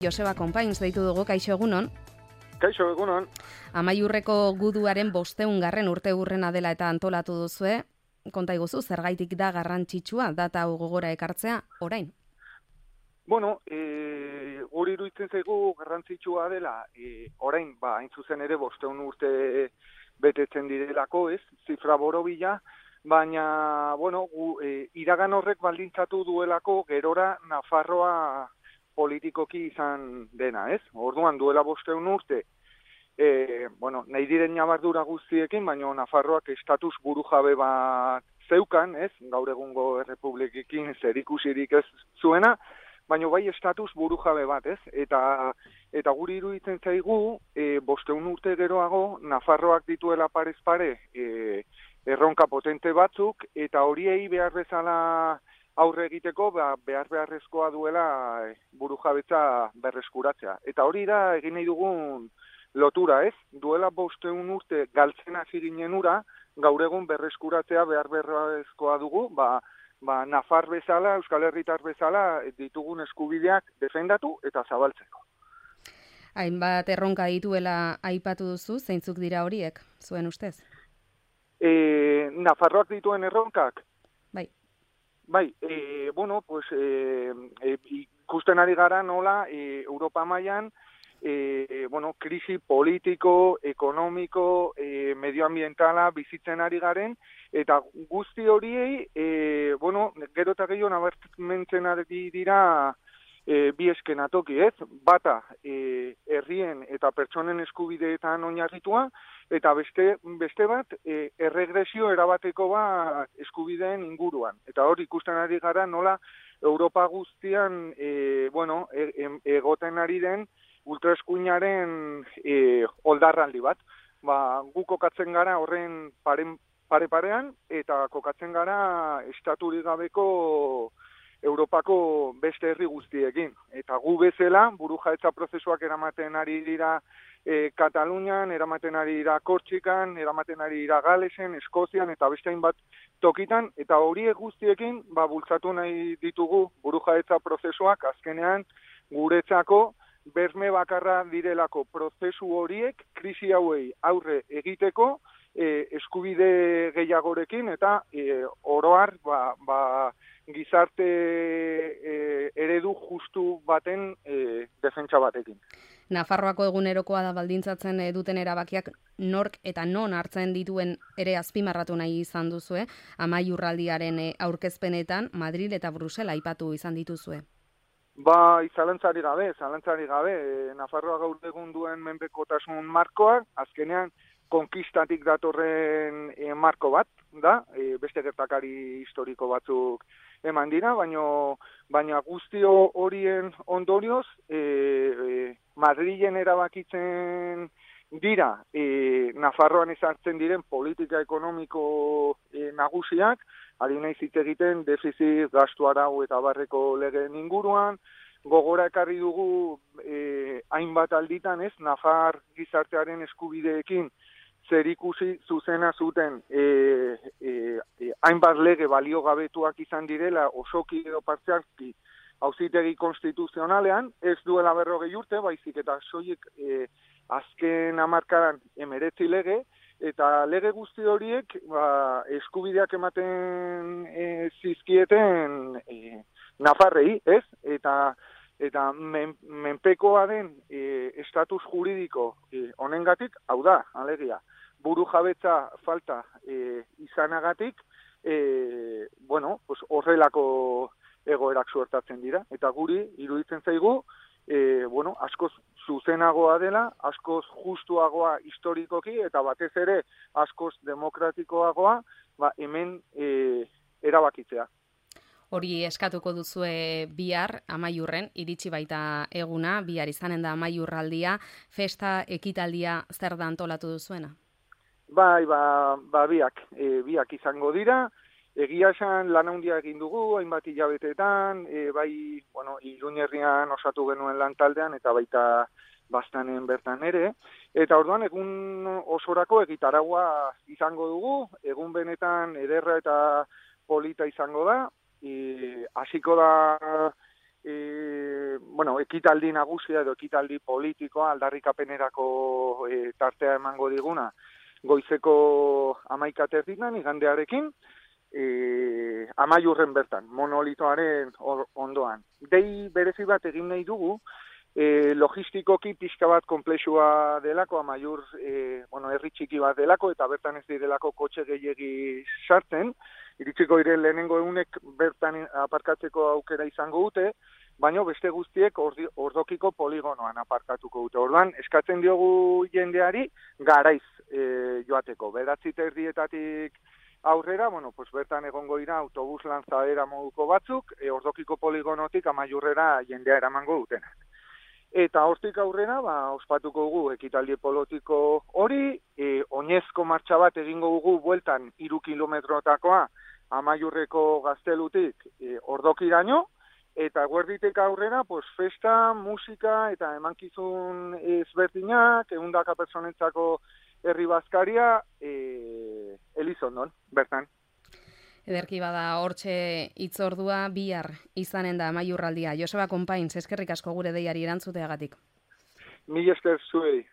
Joseba Konpainz deitu dugu, kaixo egunon. Kaixo egunon. Amaiurreko guduaren 500. urteurrena dela eta antolatu duzue. Konta iguzu, zergaitik da garrantzitsua data hau gogora ekartzea orain? Bueno, guri iruditzen zaigu garrantzitsua dela, orain, hain zuzen ere 500 urte betetzen direlako, ez? Zifra borobila, baina, bueno, iragan horrek baldintzatu duelako gerora Nafarroa politikoki izan dena, ez? Orduan duela 500 urte, nahi diren ñabardura guztiekin, baina Nafarroak estatus burujabe bat zeukan, ez? Gaur egungo errepublikekin zerikusirik ez zuena, baina bai estatus burujabe bat, ez? Eta guri iruditzen zaigu, 500 urte geroago, Nafarroak dituela parez pare, erronka potente batzuk, eta horiei behar bezala aurre egiteko beharrezkoa duela burujabetza berreskuratzea. Eta hori da egin nahi dugun lotura, ez? Duela 500 urte galtzen hasi ginen ura, gaur egun berreskuratzea beharrezkoa dugu, Nafar bezala, Euskal Herritar bezala ditugun eskubideak defendatu eta zabaltzeko. Hainbat erronka dituela aipatu duzu, zeintzuk dira horiek, zuen ustez? Nafarroak dituen erronkak? Bai, ikusten ari gara nola Europa mailan krisi politiko, ekonomiko, medioambientala bizitzen ari garen, eta guzti horiei, gero eta gehiago nabarmentzen ari dira bi eskenatoki, ez? Bata, herrien eta pertsonen eskubideetan oinarritua, eta beste bat, erregresio erabateko bat eskubideen inguruan. Eta hor ikusten ari gara nola Europa guztian, egoten ari den ultraeskuinaren oldarraldi bat. Gu kokatzen gara horren pare-parean, eta kokatzen gara estaturik gabeko Europako beste herri guztiekin. Eta gu bezala, burujaetza prozesuak eramaten ari dira Katalunian, eramaten ari dira Kortxikan, eramaten ari dira Galesen, Eskozian, eta beste hainbat tokitan, eta horiek guztiekin, bultzatu nahi ditugu burujaetza prozesuak, azkenean guretzako berme bakarra direlako prozesu horiek, krisi hauei aurre egiteko, eskubide gehiagorekin, eta oroar, gizarte eredu justu baten defentsa batekin. Nafarroako egunerokoa da baldintzatzen duten erabakiak nork eta non hartzen dituen ere azpimarratu nahi izan duzue, amaiurraldiaren aurkezpenetan Madrid eta Brusela aipatu izan dituzue. Zalantzari gabe, Nafarroa gaur egun duen menpekotasun markoak, azkenean konkistatik datorren marko bat, da, beste gertakari historiko batzuk eman dira, baina guztio horien ondorioz, Madrilen erabakitzen dira, Nafarroan ezartzen diren politika ekonomiko nagusiak, ari naiz hitz egiten defizit, gastu arau eta barreko legeen inguruan, gogora ekarri dugu hainbat alditan, ez, Nafar gizartearen eskubideekin zerikusi zuzena zuten hainbat lege baliogabetuak izan direla osoki edo partzialki auzitegi konstituzionalean, ez duela 40 urte, baizik eta soilik azken hamarkadan 19 lege, eta lege guzti horiek eskubideak ematen zizkieten Nafarrei, ez? Eta menpekoa den estatus juridiko honengatik, hau da, alegia, burujabetza falta izanagatik, horrelako egoerak suertatzen dira. Eta guri iruditzen zaigu, askoz zuzenagoa dela, askoz justuagoa historikoki, eta batez ere askoz demokratikoagoa, hemen erabakitzea. Hori eskatuko duzue bihar, amaiurren, iritsi baita eguna, bihar izanen da amaiurraldia, festa ekitaldia zer da antolatu duzuena? Biak izango dira, egia esan lan handia egin dugu, hainbat hilabeteetan, Irun herrian osatu genuen lantaldean, eta baita Baztanen bertan ere, eta orduan egun osorako egitaragua izango dugu, egun benetan ederra eta polita izango da, hasiko da ekitaldi nagusia edo ekitaldi politikoa aldarrikapenerako tartea emango diguna goizeko 11:00 igandearekin, Amaiurren bertan, monolitoaren ondoan. Dei berezi bat egin nahi dugu, logistikoki pixka bat konplexua delako, Amaiur herri txiki bat delako, eta bertan ez direlako kotxe gehiegi sartzen, iritsiko diren lehenengo egunek bertan aparkatzeko aukera izango dute, baina beste guztiek Ordokiko poligonoan aparkatuko dute. Orduan, eskatzen diogu jendeari garaiz joateko. 9:30 aurrera, bertan egongo dira autobus lanzadera moduko batzuk, Ordokiko poligonotik Amaiurrera jendea eramango dutenak. Eta hortik aurrera, ospatuko dugu ekitaldi politiko hori, oinezko martxa bat egingo dugu bueltan 3 kilometrotakoa Amaiurreko gaztelutik Ordokiraino, eta eguerditik aurrera, festa, musika eta emankizun ezberdinak, 100 pertsonentzako herri bazkaria, Elizondon, bertan. Ederki bada hortxe hitzordua bihar izanen da Amaiurraldia. Joseba Konpaintz, eskerrik asko gure deiari erantzuteagatik. Mila esker zuei.